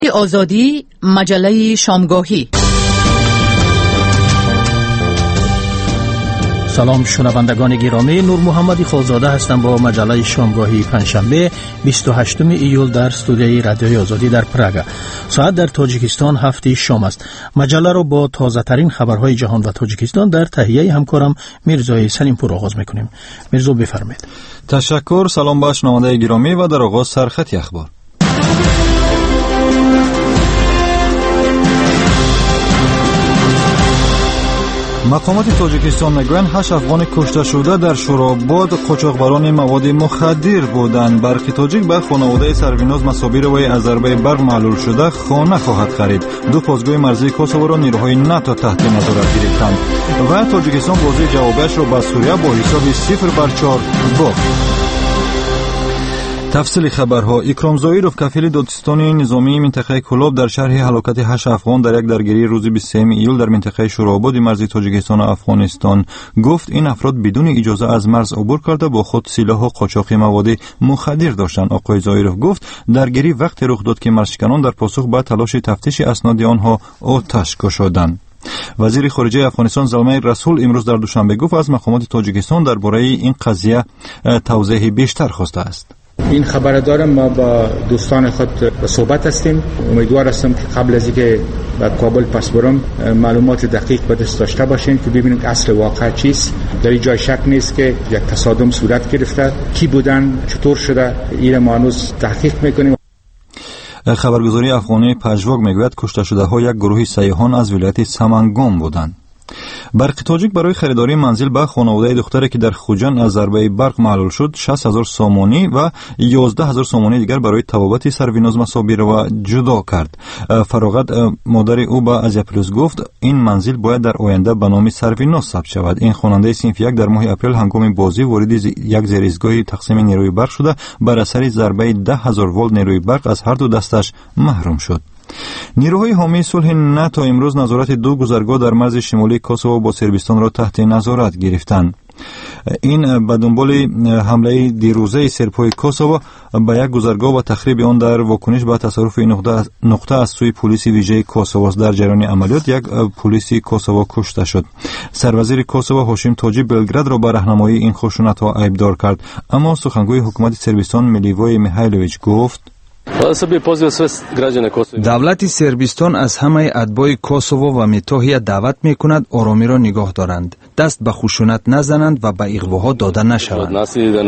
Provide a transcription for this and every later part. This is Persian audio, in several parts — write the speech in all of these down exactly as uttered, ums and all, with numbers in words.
آزادی، مجله شامگاهی. سلام شنوندگان گرامی، نور محمدی خالزاده هستم با مجله شامگاهی پنجشنبه بیست و هشتم ایول در استودیوی رادیوی آزادی در پراگ. ساعت در تاجیکستان هفت شام است. مجله را با تازه ترین خبرهای جهان و تاجیکستان در تهیه همکارم میرزا سلیمپور آغاز میکنیم. میرزا بفرمایید. تشکر. سلام با شنوندگان گرامی و در آغاز سرخط اخبار. مقامات تاجیکستان میگویند هشت افغان کشته شده در شوراباد قاچاقبران مواد مخدر بودند. برخی تاجیک به خانواده سرویناز مصابیر وی از ضربه برق معلول شده خانه خواهد خرید. دو پاسگاه مرزی کوسوو را نیروهای ناتو تحت نظارت گرفتند و تاجیکستان بازی جوابش را به سوریه با حساب صفر بر چهار باخت. تفصیل خبرها. اکرام ظاهرов کفیل دادستان نظامی منطقه کلاب در شرح هلاکت هشت افغان در یک درگیری روز بیست و سوم ایول در منطقه شوراباد مرزی تاجیکستان و افغانستان گفت این افراد بدون اجازه از مرز عبور کرده با خود سلاح و قاچاق مواد مخدر داشتند. آقای ظاهرov گفت درگیری وقتی رخ داد که مرزشکنان در پاسخ به تلاش تفتیش اسناد آنها آتش گشودند. وزیر خارجه افغانستان زلمه رسول امروز در دوشنبه گفت از مقامات تاجیکستان درباره این قضیه توضیح بیشتر خواسته است. این خبر دارم، ما با دوستان خود به صحبت هستیم. امیدوار هستم که قبل از اینکه به کابل پس برم معلومات دقیق به دست داشته باشین که ببینید اصل واقع چیست. در این جای شک نیست که یک تصادم صورت گرفته. کی بودن، چطور شده، این ما هنوز تحقیق میکنیم. خبرگزاری افغانی پژواک میگوید کشته شده ها یک گروه سیاحان از ولایت سمنگان بودند. برخی تاجیک برای خریداری منزل به خانواده دختری که در خوجان از ضربه برق معلول شد شصت هزار سومانی و یازده هزار سومانی دیگر برای طبابت سرویناز مصابیر را جدا کرد. فراغت مادر او به ازیا پلوس گفت این منزل باید در آینده به نام سرویناز ثبت شود. این خواننده صنف یک در ماه اپریل هنگام بازی وارد یک زیرایستگاه تقسیم نیروی برق شده بر اثر ضربه ده هزار ولت نیروی برق از هر دو دستش محروم شد. نیروهای حامی صلح ناتو امروز نظارت دو گذرگاه در مرز شمالی کوسوو با صربستان را تحت نظارت گرفتند. این به دنبال حمله دیروزه سرپای کوسوو به یک گذرگاه و تخریب آن در واکنش به تصرف این نقطه, نقطه از سوی پلیس ویژه کوسوو. در جریان عملیات یک پلیس کوسوو کشته شد. سروزیر کوسوو هاشیم تاجی بلگراد را به راهنمایی این خشونت‌ها عیبدار کرد، اما سخنگوی حکومت صربستان میلیوای میخایلوویچ گفت دولت صربستان از همه اتباع کوسوو و متاحیه دعوت میکند آرامی را نگاه دارند، دست به خشونت نزنند و به اغواها داده نشوند.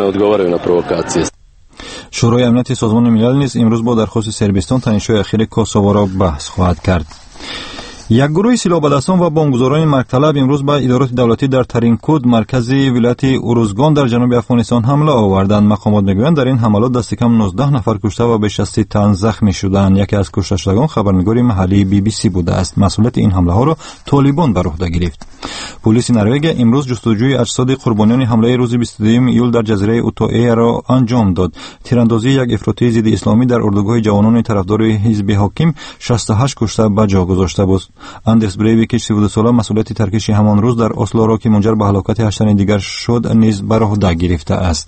شورای امنیت سازمان ملل نیز امروز با درخواست صربستان تنش‌های اخیر کوسوو را بحث خواهد کرد. یک گروه سیلابدستان و بمبگذاران مرگطلب امروز به ادارات دولتی در ترینکود مرکزی ولایت اوروزگان در جنوب افغانستان حمله آوردند. مقامات میگویند در این حملات دست کم نوزده نفر کشته و بیش از سی تن زخمی شدند. یکی از کشته شدگان خبرنگار محلی بی بی سی بوده است. مسئولیت این حمله ها را طالبان بر عهده گرفت. پلیس نروژ امروز جستجوی اجساد قربانیان حمله روز بیست و دوم ایول در جزیره اوتوئه را انجام داد. تیراندازی یک افراطی ضد اسلامی در اردوگاه جوانان طرفدار حزب حاکم شصت و هشت کشته به جا گذاشته بود. اندرس بریویک سی و دو ساله مسئولیت ترکش همان روز در اسلو را که منجر به هلاکت هشت تن دیگر شد نیز بر عهده گرفته است.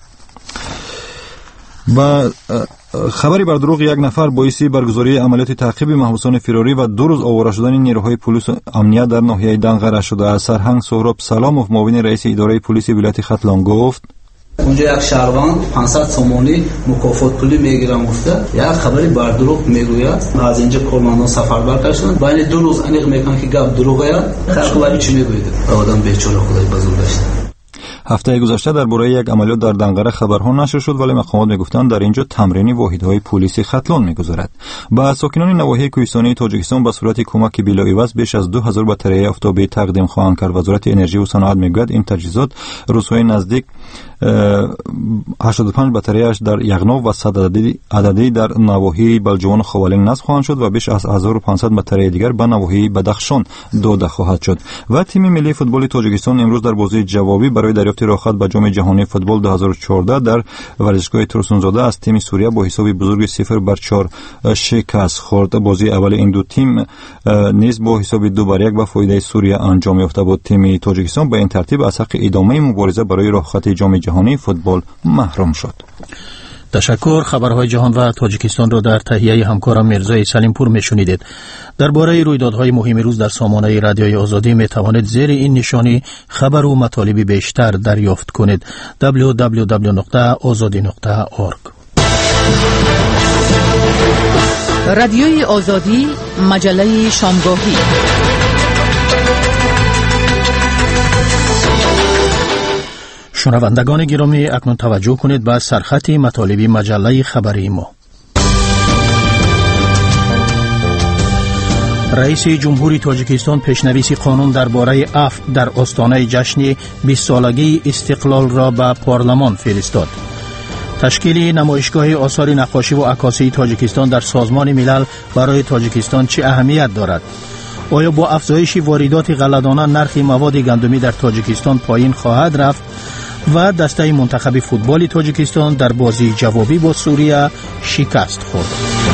با خبری بر دروغ یک نفر باعث برگزاری عملیات تعقیب محبوسان فراری و دو روز آواره شدن نیروهای پلیس امنیت در ناحیه دنقره شده است. سرهنگ سهراب سلاموف معاون رئیس اداره پلیس ولایت ختلان گفت اونجا یک شهروند پانصد سومانی مکافات پولی میگیرم گفته یک خبری بر دروغ میگوید. از اینجا کارمندان سفربر کردن بین دو روز انیق میکنن که گپ دروغه. خلق ولی چی میگوید؟ آدم بیچاره خدای بزرگ داشت. هفته گذشته درباره یک عملیات در دنقره خبرها نشر شد، ولی مقامات میگفتند در اینجا تمرینی واحدهای پلیس ختلان میگذارد. با ساکنان نواحی کوهستانی تاجیکستان به صورت کمک بلا عوض بیش از دو هزار بطری آفتابی تقدیم خواهند کرد. وزارت انرژی و صنعت میگوید این تجهیزات روزهای نزدیک هشتاد و پنج بطریش در یغنا و صد عددی در نواحی بلجوان و خوالین نصب خواهند شد و بیش از هزار و پانصد بطری دیگر به نواحی بدخشان داده خواهد شد. و تیم ملی فوتبال تاجیکستان امروز در بازی جوابی برای دریافت راحت به جام جهانی فوتبال دو هزار و چهارده در ورزشگاه ترسونزاده از تیم سوریه با حساب بزرگ صفر بر چهار شکست خورد. بازی اول این دو تیم نیز با حساب دو بر یک به فایده سوریه انجام یافته بود. تیم تاجیکستان به این ترتیب از حق ادامه مبارزه برای راحت جام جهانی فوتبال محروم شد. تشکر. خبرهای جهان و تاجیکستان را در تهیه همکارم میرزای سلیمپور میشنیدید. درباره رویدادهای مهم روز در سامانه رادیوی آزادی می توانید زیر این نشانی خبر و مطالب بیشتر دریافت کنید. دبلیو دبلیو دبلیو نقطه آزادی نقطه اورگ. رادیوی آزادی، مجله شامگاهی. شنوندگان گرامی، اکنون توجه کنید به سرخط مطالب مجله خبری ما. رئیس جمهوری تاجیکستان پیشنویس قانون درباره عفو در آستانه جشن بیست سالگی استقلال را به پارلمان فرستاد. تشکیل نمایشگاه آثار نقاشی و عکاسی تاجیکستان در سازمان ملل برای تاجیکستان چه اهمیت دارد؟ آیا با افزایش واردات غله‌دانه نرخ مواد گندمی در تاجیکستان پایین خواهد رفت؟ و دسته منتخب فوتبال تاجیکستان در بازی جوابی با سوریه شکست خورد.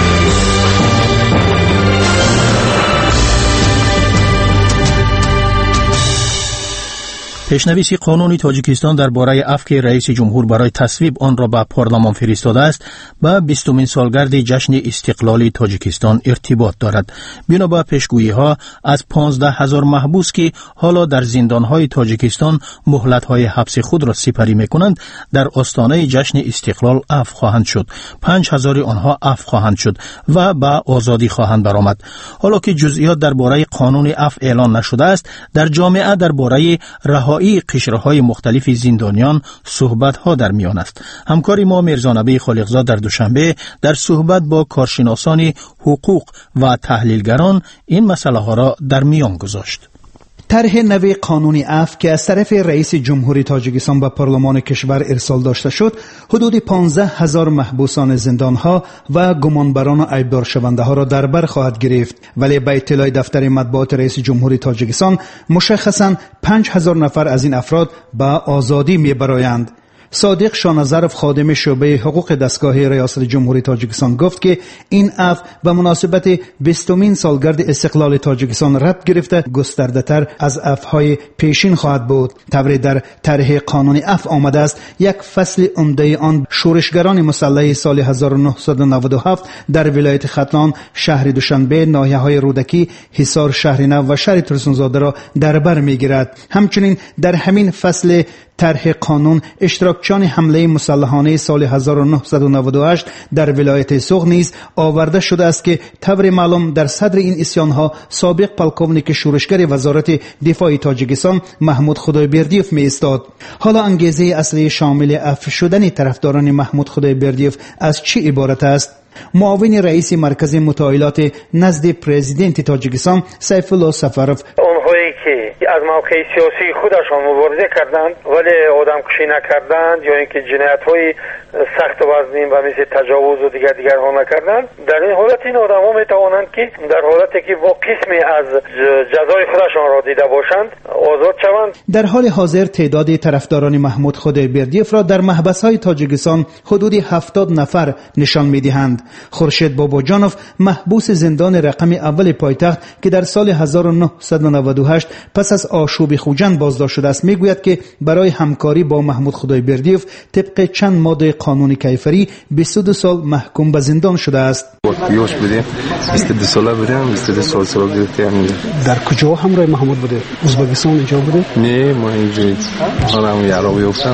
پیشنویس قانونی تاجیکستان درباره عفو که رئیس جمهور برای تصویب آن را به پارلمان فرستاده است به بیستمین سالگرد جشن استقلال تاجیکستان ارتباط دارد. بنا به پیشگویی‌ها از پانزده هزار محبوس که حالا در زندان‌های تاجیکستان مهلت‌های حبس خود را سپری می‌کنند در آستانه جشن استقلال عفو خواهند شد. پنج هزار آنها عفو خواهند شد و به آزادی خواهند برآمد. حالا که جزئیات درباره قانون عفو اعلان نشده است، در جامعه درباره رهایی قشرهای مختلف زندانیان صحبت ها در میان است. همکاری ما میرزانبی خالقزاد در دوشنبه در صحبت با کارشناسان حقوق و تحلیلگران این مسئله ها را در میان گذاشت. طرح نوی قانون عفو که از طرف رئیس جمهوری تاجیکستان به پارلمان کشور ارسال داشته شد، حدود پانزده هزار محبوسان زندانها و گمانبران و عیبدار شونده ها را در بر خواهد گرفت. ولی به اطلاع دفتر مطبوعات رئیس جمهوری تاجیکستان مشخصاً پنج هزار نفر از این افراد به آزادی میبرایند. صادق شانظرف خادم شعبه حقوق دستگاه ریاست جمهوری تاجیکستان گفت که این عفو به مناسبت بیستمین سالگرد استقلال تاجیکستان ربط گرفته گسترده تر از عفوهای پیشین خواهد بود. طوری در طرح قانون عفو آمده است یک فصل عمده آن شورشگران مسلح سال هزار و نهصد و نود و هفت در ولایت ختلان، شهر دوشنبه، ناحیه‌های رودکی، حصار، شهر نو و شهر ترسونزاده را در بر می‌گیرد. همچنین در همین فصل طرح قانون اشتراکچیان حمله مسلحانه سال هزار و نهصد و نود و هشت در ولایت سوغ نیز آورده شده است که طور معلوم در صدر این اسیانها سابق پلکونیک شورشگر وزارت دفاع تاجیکستان محمود خدایبردیوف می ایستاد. حالا انگیزه اصلی شامل عفو شدن طرفداران محمود خدایبردیوف از چه عبارت است؟ معاون رئیس مرکز مطالعات نزد پرزیدنت تاجیکستان سیف الله سفروف اونهایی که از موقع سیاسی خودشان مبارزه کردند ولی آدم کشی نکردند یا اینکه جنایت‌های سخت و وزنی و مثل تجاوز و دیگر دیگر ها نکردند، در این حالت این آدم ها می توانند که در حالتی که با قسمی از جزای خودشان را دیده باشند آزاد شوند. در حال حاضر تعداد طرفداران محمود خدایبردیوف را در محبس‌های تاجیکستان حدود هفتاد نفر نشان می‌دهند. خورشید باباجانوف محبوس زندان رقم اول پایتخت که در سال هزار و نهصد و نود و هشت پس از آشوب خوجند بازداشت شده است میگوید که برای همکاری با محمود خدایبردیوف طبق چند ماده قانون کیفری بیست و دو سال محکوم به زندان شده است. وقتیش بودیم بیست و دو ساله بودیم، بیست و دو سال سال گرفتیم. در کجا همراه محمود بوده؟ ازبکستان اینجا بوده؟ نه ما اینجا حالا یارو گفتم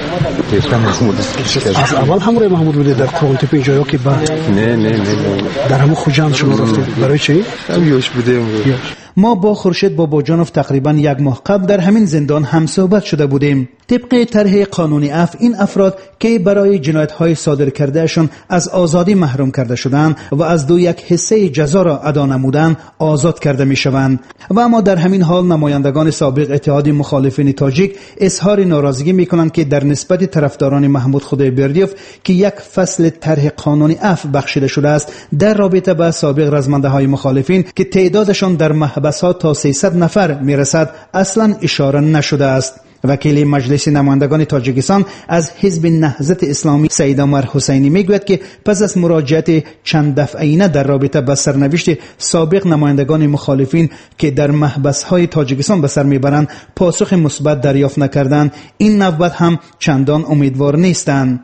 گفتم محمود از اول همراه محمود بوده در قرانتپ اینجا که بعد نه نه نه در همون خوجند شما رفتید برای چی؟ یوش بودیم. ما با خورشید باباجانوف تقریبا یک ماه قبل در همین زندان هم صحبت شده بودیم. طبق طرح قانون عفو این افراد که برای جنایت‌های صادر کردهشان از آزادی محروم کرده شدند و از دو یک حصه جزا را ادا نمودند آزاد کرده می‌شوند. و اما در همین حال نمایندگان سابق اتحاد مخالفین تاجیک اظهار ناراضگی می‌کنند که در نسبت طرفداران محمود خدایبردیوف که یک فصل طرح قانون عفو بخشیده شده است در رابطه با سابق رزمنده‌های مخالفین که تعدادشان در محبس‌ها تا سیصد نفر می‌رسد اصلاً اشاره نشده است. وکیل مجلس نمایندگان تاجیکستان از حزب نهضت اسلامی سید عمر حسینی میگوید که پس از مراجعت چند دفعه‌ای در رابطه با سرنوشت سابق نمایندگان مخالفین که در محبس‌های تاجیکستان به سر میبرند پاسخ مثبت دریافت نکردند، این نوبت هم چندان امیدوار نیستند.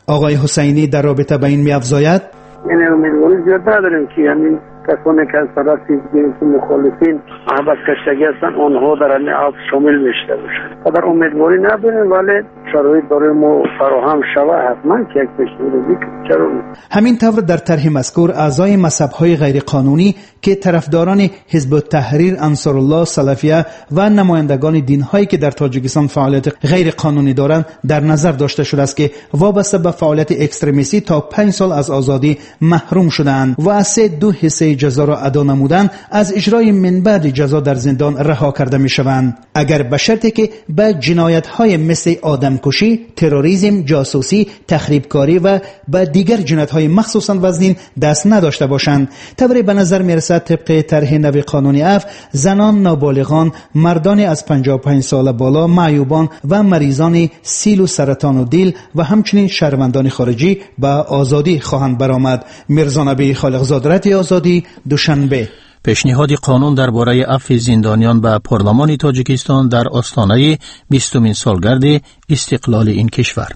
آقای حسینی در رابطه به این می‌افزاید: یعنی امیدواری زیاد نداریم که یعنی کسانی که از طرف جنس مخالفین محبت کشتگی هستند آنها در این عفو شامل میشده باشند. قدر امیدواری نداریم ولی شرایط برای ما فراهم شود حتما که یک پیش‌روی چرا. همین طور در طرح مذکور اعضای مذهب‌های غیر قانونی که طرفداران حزب التحریر، انصارالله، سلفیه و نمایندگان دین‌هایی که در تاجیکستان فعالیت غیر قانونی دارند در نظر داشته شده است که وابسته به فعالیت اکستریمیستی تا پنج سال از آزادی محروم شدند و از سه دو حصه جزا را ادا نمودند از اجرای من بعد جزا در زندان رها کرده می‌شوند، اگر به شرطی که به جنایت‌های مثل آدمکشی، تروریسم، جاسوسی، تخریبکاری و به دیگر جنایت‌های مخصوصاً وزنین دست نداشته باشند. طوری به نظر می‌رسد طبق طرح نو قانونی عفو، زنان، نابالغان، مردان از پنجاه و پنج سال بالا، معیوبان و مریضان سیل و سرطان و دیل و همچنین شهروندان خارجی به آزادی خواهند برآمد. میرزا نبی خالقزاد، رادیو آزادی، دوشنبه. پیشنهاد قانون درباره عفو زندانیان به پارلمان تاجیکستان در آستانه بیستمین سالگرد استقلال این کشور.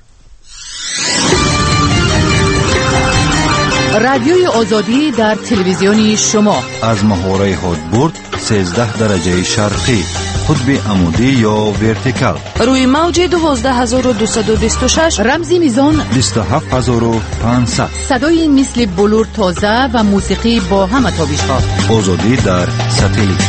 رادیوی آزادی در تلویزیونی شما از محوره هادبورد سیزده درجه شرقی، قطب عمودی یا ورتیکال، روی موج دوازده هزار و دویست و بیست و شش، رمزی میزان بیست و هفت هزار و پانصد، صدای مثل بلور تازه و موسیقی با همه تابش‌ها. آزادی در ساتلیت.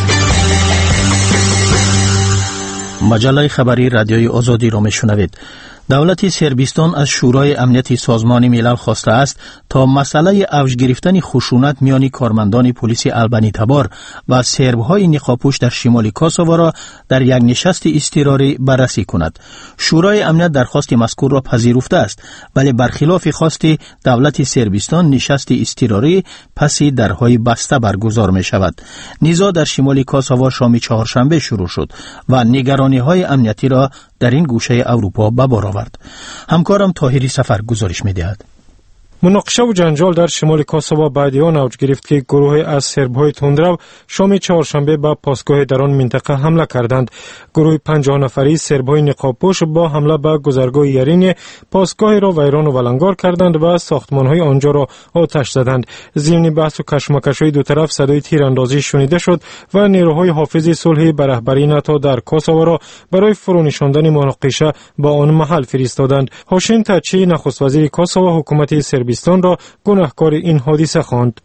مجله خبری رادیوی آزادی را میشنوید. دولت سربستان از شورای امنیتی سازمان ملل خواسته است تا مسئله اوج گرفتن خشونت میان کارمندان پلیس البانی تبار و سربهای نقابپوش در شمال کاسوو را در یک نشست اضطراری بررسی کند. شورای امنیت درخواست مذکور را پذیرفته است، ولی برخلاف خواست دولت سربستان نشست اضطراری پس درهای بسته برگزار می شود. نزاع در شمال کاسوو شام چهارشنبه شروع شد و نگرانی‌های امنیتی را در این گوشه اروپا به بار آورد. همکارم طاهری سفر گزارش می‌دهد. مناقشه و جنجال در شمال کاسوو بعد آن اوج گرفت که گروهی از سرب‌های تندرو شام چهارشنبه به پاسگاه در آن منطقه حمله کردند. گروه پنجاه نفری سرب‌های نقابپوش با حمله به گذرگاه یرین پاسگاه را ویران و ولنگار کردند و ساختمان‌های آنجا را آتش زدند. ضمن بحث و کشمکش‌های دو طرف صدای تیراندازی شنیده شد و نیروهای حافظ صلح به رهبری ناتو در کاسوو را برای فرونشاندن مناقشه با آن محل فرستادند. هاشم تاچی، نخست وزیر کاسوو، حکومت سربستان را گناهکار این حادثه خواند.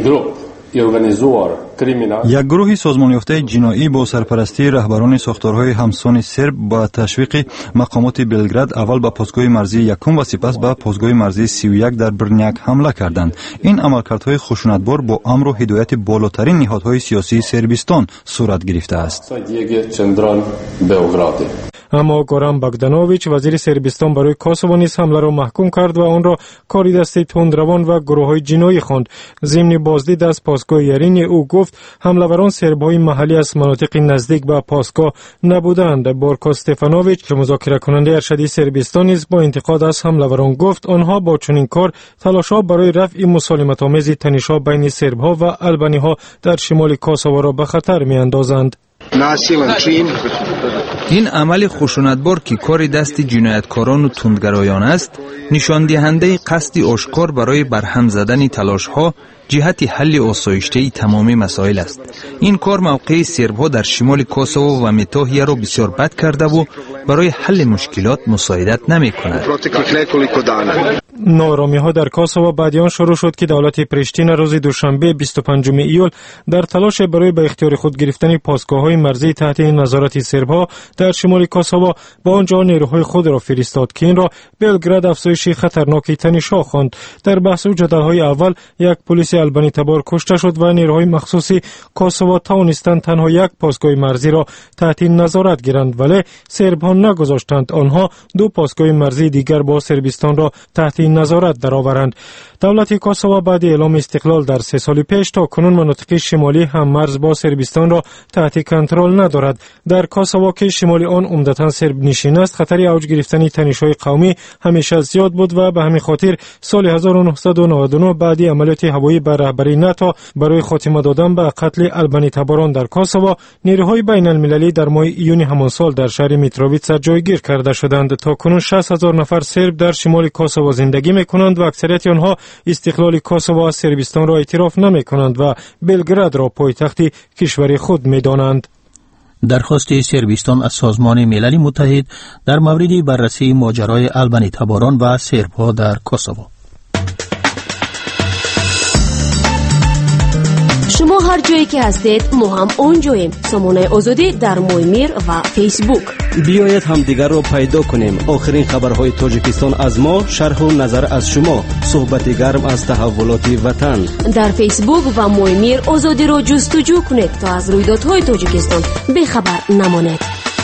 یک گروه سازمان یافته جنایی با سرپرستی رهبران ساختارهای همسان سرب با تشویق مقامات بلگراد اول به پاسگاه مرزی یکم و سپس به پاسگاه مرزی سی و یک در برنیک حمله کردند. این عملکردهای خشونتبار با امر و هدایت بالاترین نهادهای سیاسی سربستان صورت گرفته است. اما گوران باگدانوویچ، وزیر سربستان برای کاسوو، نیز حمله را محکوم کرد و آن را کاری دست تندروان و گروه‌های جنایی خواند. ضمن بازدید از پاسگاه یرین او گفت حمله‌وران سرب‌های محلی از مناطق نزدیک به پاسگاه نبودند. بورکو استفانوویچ، مذاکره کننده ارشدی سربستان، نیز با انتقاد از حمله‌وران گفت آنها با چنین کار تلاش‌ها برای رفع مسالمت‌آمیز تنش‌ها بین سرب‌ها و البانی‌ها در شمال کاسوو را به خطر می‌اندازند. این عمل خشونتبار که کار دست جنایتکاران و تندگرایان است، نشان دهنده قصد آشکار برای برهم زدن تلاش‌ها جهت حل آسایشته تمامی مسائل است. این کار موقع سرب‌ها در شمال کاسوو و متاهیه را بسیار بد کرده و برای حل مشکلات مساعدت نمی‌کند. نارامی‌ها در کاسوو بعد آن شروع شد که دولت پریشتین روز دوشنبه بیست و پنجم ایول در تلاش برای به اختیار خود گرفتن پاسگاه‌های مرزی تحت نظارت سرب‌ها در شمال کاسوو با آنجا نیروهای خود را فرستاد که این را بلگراد افزایش خطرناک تنش‌ها خواند. در بحث و جدل‌های اول یک پلیس البانی تبار کشته شد و نیروهای مخصوصی کاسوو توانستند تنها یک پاسگاه مرزی را تحت نظارت گیرند، ولی سرب‌ها نگذاشتند آنها دو پاسگاه مرزی دیگر با سربستان را تحت نظارت درآورند. دولت کاسوو بعد اعلام استقلال در سه سال پیش تا کنون مناطق شمالی هم مرز با سربستان را تحت کنترل ندارد. در کاسوو که شمال آن عمدتاً سرب نشین است، خطر اوج گرفتن تنش‌های قومی همیشه زیاد بود و به همین خاطر سال هزار و نهصد و نود و نه بعد عملیات هوایی بر رهبری ناتو برای خاتمه دادن به قتل البانی تباران در کاسوو، نیروهای بین المللی در ماه ایون همان سال در شهر میتروویتس جایگیر کرده شدند. تا کنون شصت هزار نفر سرب در شمال کاسوو زنده زندگی میکنند و اکثریت آنها استقلال کوسوو از سربستان را اعتراف نمیکنند و بلگراد را پایتخت کشور خود میدانند. درخواست سربستان از سازمان ملل متحد در مورد بررسی ماجرای البانی تباران و سربها در کوسوو. شما هر جایی که هستید ما هم اونجاییم. سامانه آزادی در مویمیر و فیسبوک. بیایید هم دیگر را پیدا کنیم. آخرین خبرهای تاجیکستان از ما، شرح و نظر از شما، صحبت گرم از تحولات وطن. در فیسبوک و مویمیر آزادی را جستجو کنید تا از رویدادهای تاجیکستان بخبر نمانید.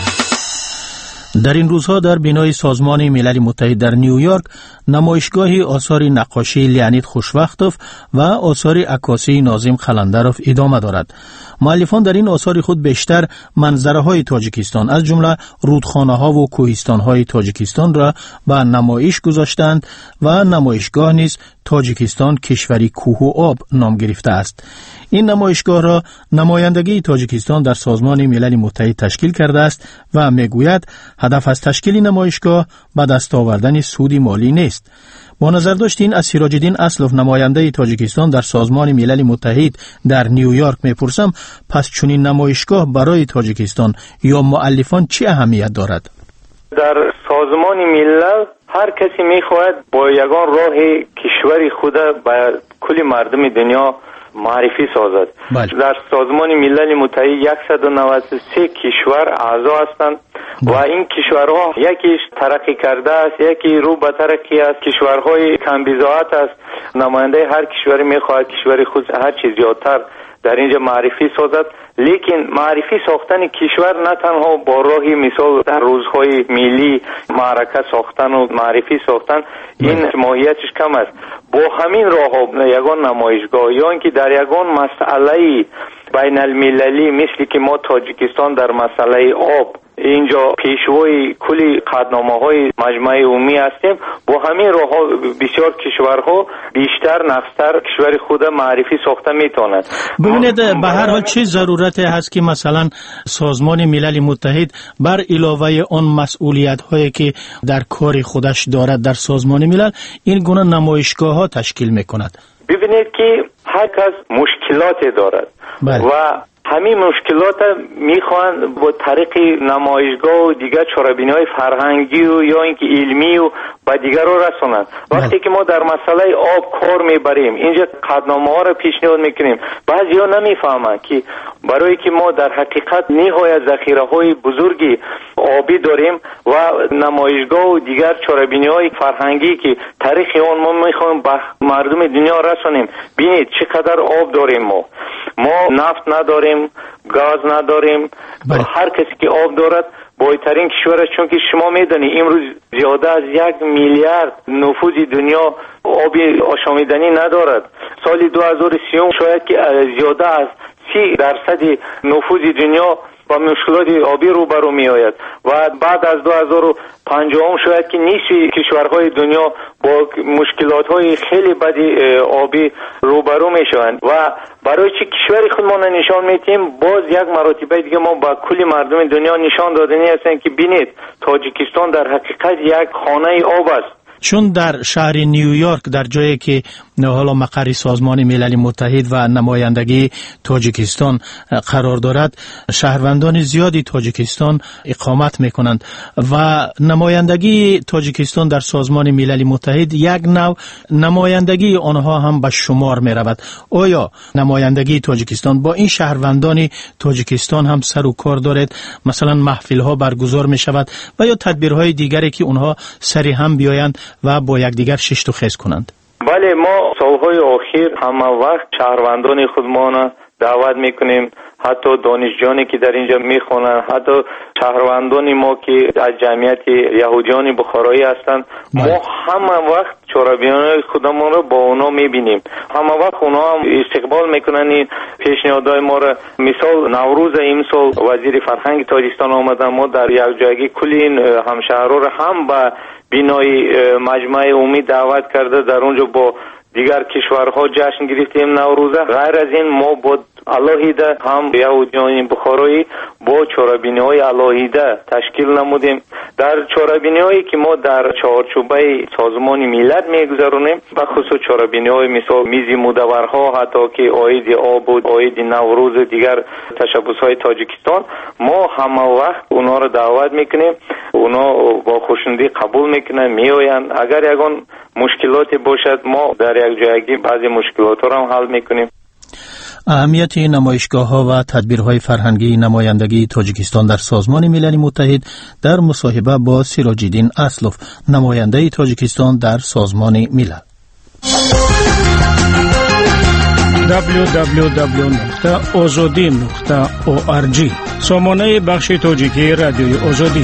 در این روزها در بنای سازمان ملل متحد در نیویورک نمایشگاه آثار نقاشی لیانید خوشوقتوف و آثار عکاسی ناظم خلندروف ادامه دارد. مؤلفان در این آثار خود بیشتر منظره‌های تاجیکستان از جمله رودخانه‌ها و کوهستان‌های تاجیکستان را به نمایش گذاشتند و نمایشگاه نیز تاجیکستان کشوری کوه و آب نام گرفته است. این نمایشگاه را نمایندگی تاجیکستان در سازمان ملل متحد تشکیل کرده است و میگوید هدف از تشکیل نمایشگاه به دست آوردن سود مالی نیست. با نظر داشتین از سراج الدین اسلوف نماینده تاجیکستان در سازمان ملل متحد در نیویورک میپرسم پس چنین نمایشگاه برای تاجیکستان یا مؤلفان چه اهمیت دارد؟ در سازمان ملل هر کسی میخواهد با یگان راه کشوری خود به کل مردم دنیا معرفی سازد. بله. در سازمان ملل متحد صد و نود و سه کشور اعضا هستند و این کشورها یکیش ترقی کرده است، یکی رو به ترقی است، کشورهای کم بضاعت است. نماینده هر کشوری میخواهد کشور خود هر چیز زیادتر در اینجا معرفی سازد، لیکن معرفی ساختن کشور نه تنها با راهی مثال در روزهای ملی معرکه ساختن و معرفی ساختن این ماهیتش کم است. با همین راه یگان نمایشگاه یا اینکه در یگان مسئله بین المللی مثل که ما تاجیکستان در مسئله آب اینجا پیشوای کلی قطعنامه‌های مجمع عمومی هستیم، با همین راه‌ها بسیار کشورها بیشتر نفستر کشور خود معرفی ساخته میتونند. ببینید به هر حال چه ضرورتی هست که مثلا سازمان ملل متحد بر علاوه آن مسئولیت‌هایی که در کار خودش دارد در سازمان ملل این گونه نمایشگاه‌ها تشکیل میکند؟ ببینید که هر کس مشکلاتی دارد. بله. و همین مشکلات میخوان با طریق نمایشگاه و دیگر چاره‌بینی‌های فرهنگی و یا اینکه علمی و با دیگر رو رسونن. وقتی که ما در مسئله آب کار میبریم اینجا قطعنامه‌ها رو پیشنهاد میکنیم، بعضیا نمیفهمن که برای که ما در حقیقت نهایت ذخیره‌های بزرگی آبی داریم و نمایشگاه و دیگر چاره‌بینی‌های فرهنگی که طریق اون ما میخوایم به مردم دنیا رسونیم. ببینید چقدر آب داریم ما. ما نفت نداریم، گاز نداریم. بله. هر کسی که آب دارد بایترین کشور است، چون که شما میدونید امروز زیاده از یک میلیارد نفوذ دنیا آب آشامیدنی ندارد. سال دو هزار و سیوم شاید که زیاده از سی درصد نفوذ دنیا با مشکلات آبی روبرو می آید و بعد از دو هزار و پنجاه شاید که نیست کشورهای دنیا با مشکلات های خیلی بدی آبی روبرو می شوند و برای چه کشوری خودمان نشان میتیم باز یک مرتبه دیگه ما با کل مردم دنیا نشان دادنی هستیم که بینید تاجیکستان در حقیقت یک خانه آب است. چون در شهر نیویورک در جایی که حالا مقر سازمان ملل متحد و نمایندگی تاجیکستان قرار دارد شهروندان زیادی تاجیکستان اقامت میکنند و نمایندگی تاجیکستان در سازمان ملل متحد یک نوع نمایندگی آنها هم به شمار میرود. آیا نمایندگی تاجیکستان با این شهروندان تاجیکستان هم سر و کار دارد؟ مثلا محفل ها برگزار می شود و یا تدبیرهای دیگری که اونها سری هم بیایند و با یکدیگر ششت و خیز کنند؟ بله، ما سالهای اخیر همه وقت شهروندان خودمان دعوت میکنیم، حتی دانشجویانی که در اینجا میخونن، حتی شهروندان ما که از جمعیت یهودیان بخارایی هستند، ما همه وقت چاره‌بینان خودمان رو با اونا میبینیم، همه وقت اونا هم استقبال میکنن پیشنهادهای ما رو. مثال نوروز امسال وزیر فرهنگ تاجیکستان آمدن، ما در یک جایگی کل این همشهرها رو هم به بینای مجمع عمومی دعوت کرده، در اونجا با دیگر کشورها جشن گرفتیم نوروزه. غیر از این ما با الهیده هم یهودیان بخارایی با چاره‌بینی‌های الهیده تشکیل نمودیم. در چاره‌بینی‌هایی که ما در چارچوبه سازمان ملت میگذرونیم و خصوص چاره‌بینی‌های مثل میز مدورها، حتی که عاید آب و عاید نوروز دیگر تشبس‌های تاجیکستان، ما همه وقت اونا رو دعوت میکنیم، اونا با خوشنودی قبول میکنن، میآیند. اگر یگان مشکلاتی باشد ما در یک جایگی بعضی مشکلات را هم حل میکنیم. اهمیت نمایشگاه‌ها و تدبیرهای فرهنگی نمایندگی تاجیکستان در سازمان ملل متحد در مصاحبه با سیراج الدین اسلوف، نماینده تاجیکستان در سازمان ملل. دبلیو دبلیو دبلیو نقطه آزادی نقطه او آر جی سامانه بخش تاجیکی رادیوی آزادی.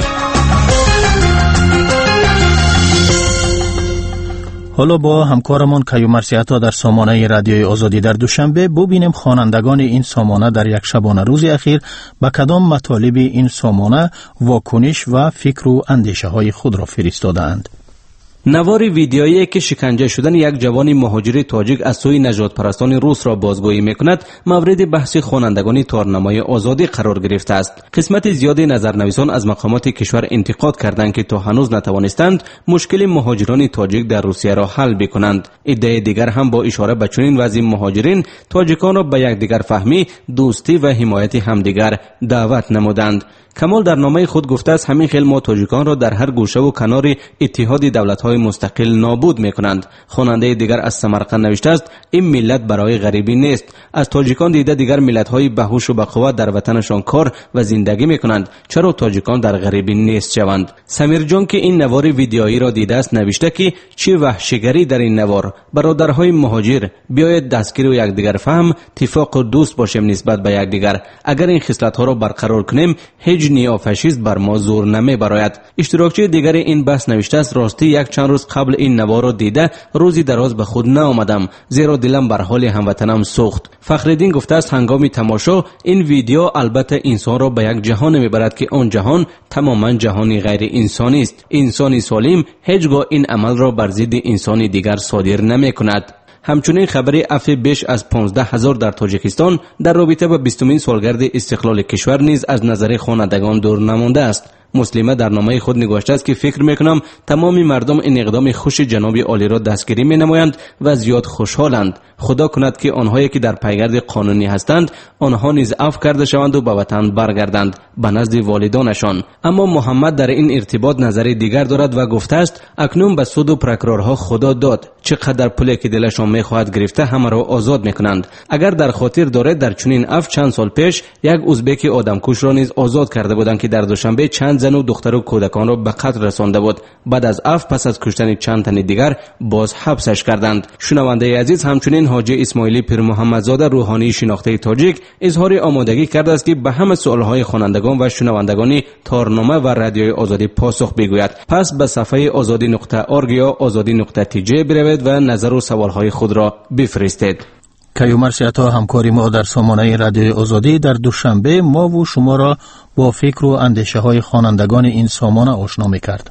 حالا با همکارمان کیومرث عطا در سامانه رادیوی آزادی در دوشنبه ببینیم خوانندگان این سامانه در یک شبانه روز اخیر به کدام مطالب این سامانه واکنش و فکر و اندیشه های خود را فرستادند. نوار ویدیویی که شکنجه شدن یک جوان مهاجر تاجیک از سوی نجات پرستان روس را بازگویی میکند مورد بحث خوانندگان تارنمای آزادی قرار گرفته است. قسمت زیادی نظرنویسان از مقامات کشور انتقاد کردند که تا هنوز نتوانستند مشکل مهاجران تاجیک در روسیه را حل بکنند. عده دیگر هم با اشاره به چنین وضع مهاجرین تاجیکان را به یکدیگر فهمی، دوستی و حمایت همدیگر دعوت نمودند. کمال در نامه خود گفته است همین خیل ما تاجیکان را در هر گوشه و کنار اتحاد دولت‌های مستقل نابود می‌کنند. خواننده دیگر از سمرقند نوشته است این ملت برای غریبی نیست. از تاجیکان دیده دیگر ملت‌های بهوش و بقوت در وطنشان کار و زندگی می‌کنند. چرا تاجیکان در غریبی نیست شوند؟ سمیر جان که این نوار ویدیویی را دیده است نوشته که چه وحشیگری در این نوار. برادرهای مهاجر بیاید دستگیر و یکدیگر فهم، اتفاق و دوست باشیم نسبت به یکدیگر. اگر این خصلت‌ها را برقرار کنیم هیچ نیافشیست بر ما زور نمی براید. اشتراکچی دیگر این بحث نوشته است راستی یک چند روز قبل این نوار را دیده روزی دراز به خود نآمدم زیرا دلم بر حال هموطنم سوخت. فخرالدین گفته است هنگام تماشا این ویدیو البته انسان را به یک جهان میبرد که آن جهان تماما جهانی غیر انسانی است. انسانی سالم هیچگاه این عمل را بر ضد انسانی دیگر صادر نمی کند. همچنین خبری عفو بیش از پانزده هزار در تاجیکستان در رابطه با بیستمین سالگرد استقلال کشور نیز از نظر خوانندگان دور نمانده است. مسلمه در نامه خود نگاشته است که فکر میکنم تمام مردم این اقدام خوش جناب عالی را دستگیری می نمایند و زیاد خوشحالند. خدا کند که آنهایی که در پیگرد قانونی هستند آنها نیز عفو کرده شوند و به وطن برگردند به نزد والدانشان. اما محمد در این ارتباط نظر دیگر دارد و گفته است اکنون به سود و پرکرارها خدا داد. چقدر پولی که دلشان میخواهد گرفته همه را آزاد میکنند. اگر در خاطر دارد در چنین عفو چند سال پیش یک ازبک آدمکش را نیز آزاد کرده بودند که در دوشنبه چند زن و دختر و کودکان را به قتل رسانده بود. بعد از عفو پس از کشتن چند تن دیگر باز حبسش کردند. شنونده عزیز، همچنین حاجی اسماعیلی پیر محمدزاده روحانی شناخته تاجیک اظهار آمادگی کرده است که به همه سوالهای خوانندگان و شنوندگان تارنامه و رادیوی آزادی پاسخ بگوید. پس به صفحه آزادی نقطه اورگ یا آزادی نقطه تی جی بروید و نظر و سوالهای خود را بفرستید. کیومرث عطا همکاری ما در سامانه رادیوی آزادی در دوشنبه ما و شما را با فکر و اندیشه های خوانندگان این سامانه آشنا می‌کرد.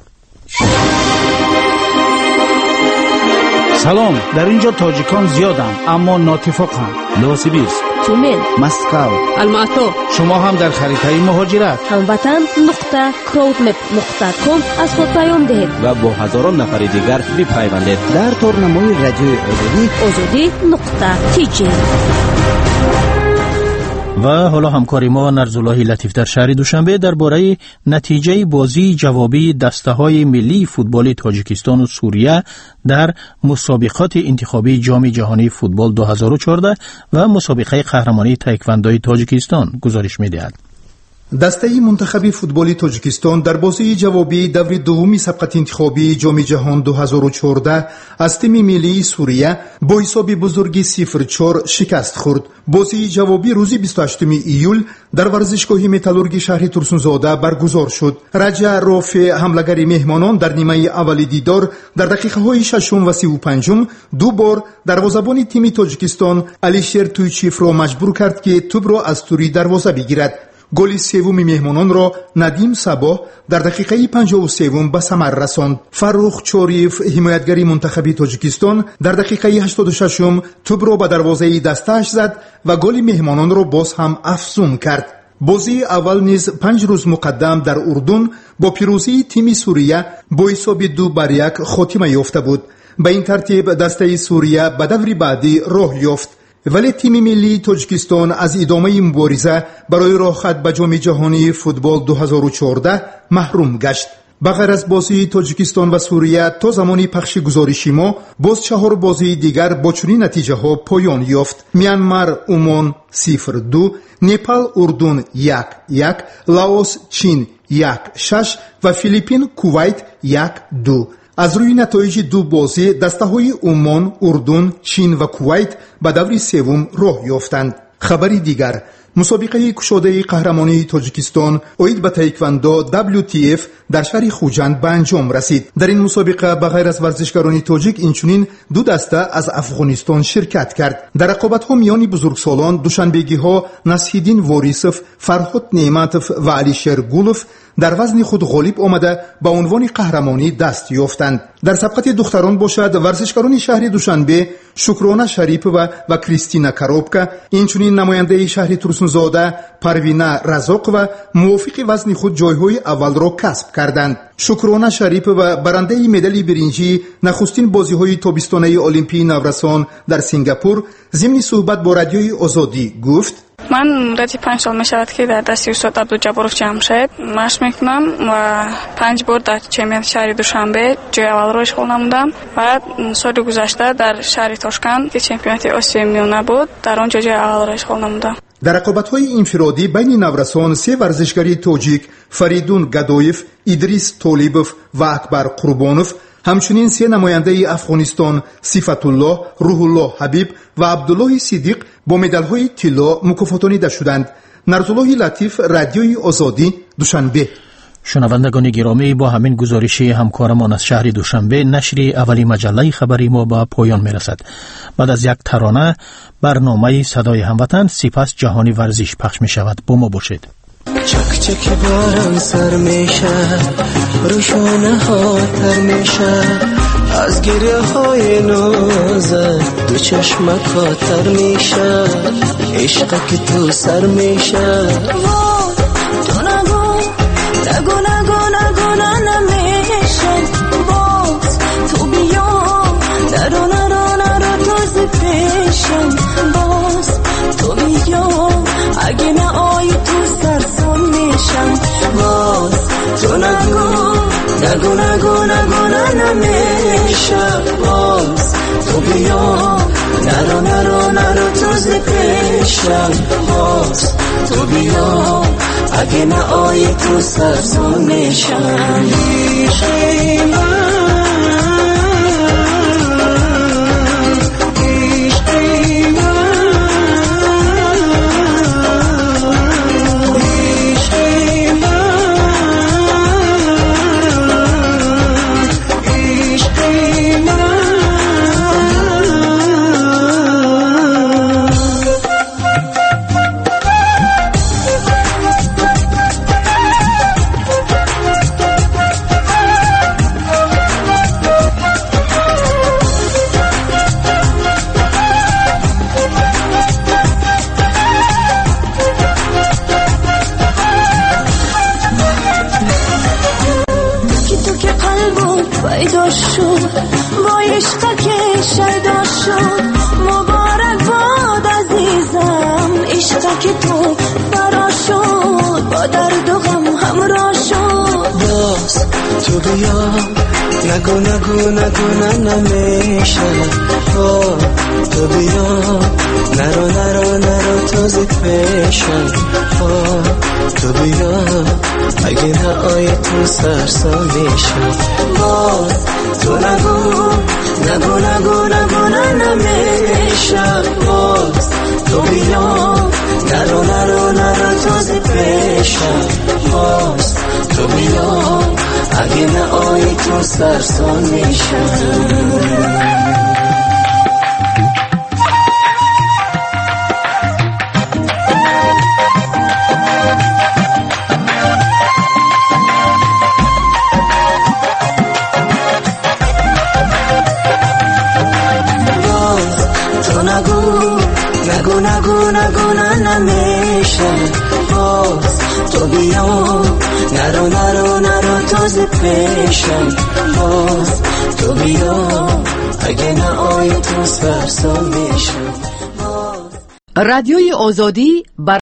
سلام، در اینجا تاجیکان زیادند اما ناتفاقند. نوسیبیرسک، تومن، مسکو، الماتو. شما هم در خریطه مهاجرت هموطن نقطه کراودمپ نقطه کام از خود پیام دهید و با هزاران نفر دیگر بپیوندید در تارنمای رادیوی آزادی آزادی نقطه تی جی. و حالا همکاری ما نرزالله لطیف در شهر دوشنبه درباره نتیجه بازی جوابی دسته‌های ملی فوتبال تاجیکستان و سوریه در مسابقات انتخابی جام جهانی فوتبال دو هزار و چهارده و مسابقه قهرمانی تایکواندوی تاجیکستان گزارش می‌دهد. دسته منتخب فوتبال تاجیکستان در بازی جوابی دور دومی سبقت انتخابی جام جهان دو هزار و چهارده از تیم ملی سوریه با حساب بزرگی صفر چهار شکست خورد. بازی جوابی روز بیست و هشتم ایول در ورزشگاه متالورگی شهر ترسونزاده برگزار شد. رجا رافع حمله‌گر مهمانان در نیمه اول دیدار در دقیقه های ششم و سی و پنجم دو بار دروازه‌بان تیم تاجیکستان علیشیر تویچیف را مجبور کرد که توپ را از توری دروازه بگیرد. گل سوم میهمانان را ندیم صباح در دقیقه پنجاه و سه به ثمر رساند. فروخ چوریف حمایتگری منتخب تاجیکستان در دقیقه هشتاد و شش توپ را به دروازه دستش زد و گل میهمانان را باز هم افزون کرد. بازی اول نیز پنج روز مقدم در اردن با پیروزی تیم سوریه با حساب دو بر یک خاتمه یافته بود. به این ترتیب دسته سوریه به دور بعدی راه یافت، ولی تیم ملی تاجیکستان از ادامه مبارزه برای راه خط به جام جهانی فوتبال دو هزار و چهارده محروم گشت. بغیر از بازی تاجیکستان و سوریه تا زمانی پخش گزارشی ما باز چهار بازی دیگر با چنین نتیجه ها پایان یافت. میانمار عمان صفر دو، نپال اردن یک یک، لاوس چین یک شش و فیلیپین کویت یک دو. از روی نتایج دو بازی دسته های عمان، اردن، چین و کویت به دور سوم راه یافتند. خبری دیگر، مسابقه کشاده قهرمانی تاجیکستان اوید به تایکواندو دبلیو تی اف در شهر خوجند به انجام رسید. در این مسابقه بغیر از ورزشکاران تاجیک اینچنین دو دسته از افغانستان شرکت کرد. در رقابت‌ها میان بزرگسالان دوشنبگی‌ها نصیرالدین واریسوف، فرهاد نعمتوف و علیشیر گولوف در وزن خود غالب آمده به عنوان قهرمانی دست یافتند. در سبقت دختران باشد ورزشکاران شهر دوشنبه شکرانه شریپова و کریستینا کاروبکا، اینچنین نماینده شهر ترسونزاده پروینه رزاق و موافق وزن خود جایهای اول را کسب کردند. شکرانه شریپova برنده مدال برنجی نخستین بازی‌های تابستانه المپی نورسان در سنگاپور ضمن صحبت با رادیوی آزادی گفت: من مدتی پنج سال میشود که در دستی استاد عبدالجبارов جمشید مشق میکنم و پنج بار در چمپیونات شهر دوشنبه جای اول را اشغال نمودم و سال گذشته در شهر تاشکند که چمپیونات آسیا میانه بود در آنجا جای اول را اشغال نمودم. در رقابت‌های انفرادی بین نورسان سه ورزشکاری تاجیک فریدون گدایف، ادریس طالیبوف و اکبر قربانوف، همچنین سه نماینده افغانستان صفت الله، روح الله حبیب و عبدالله صدیق با مدال‌های طلا مکافاتانیده شدند. نرزالله لطیف، رادیوی آزادی، دوشنبه. شنوندگان گرامی، با همین گزارشی همکارمان از شهر دوشنبه نشر اولی مجله خبری ما به پایان میرسد. بعد از یک ترانه برنامه صدای هموطن سپس جهانی ورزش پخش می شود. با ما باشید. چک چک بارم سر میشه، روشونه ها تر میشه، از گریه های نازت دو چشمک ها تر میشه، عشق که تو سر میشه. تو نگو نگو نگو نگو نمیشه، باز تو بیا نرو نرو نرو تازه پیشم، باز تو بیا اگه نه آی تو سرسان میشم، باز تو نگو نگو نگو نگو نمیشه، باز تو بیا نرو نرو نرو تازه پیشم، باز تو بیا اگه نه آی تو سرسان میشم. عشقی من نگو نگو نگو نمیشه، تو بیا نرو نرو نرو تازه پیشم، تو بیا اگه نه آی تو سرسان میشم، باز تو نگو نگو نگو نگو نمیشه، باز تو بیا نرو نرو نرو تازه پیشم، باز تو بیا اگه نه آی تو سرسان میشم. میشه باز تو بیا نرو نرو نرو تازه پیشم باز تو بیا اگه نه آی تو فرسا میشم. رادیوی آزادی بر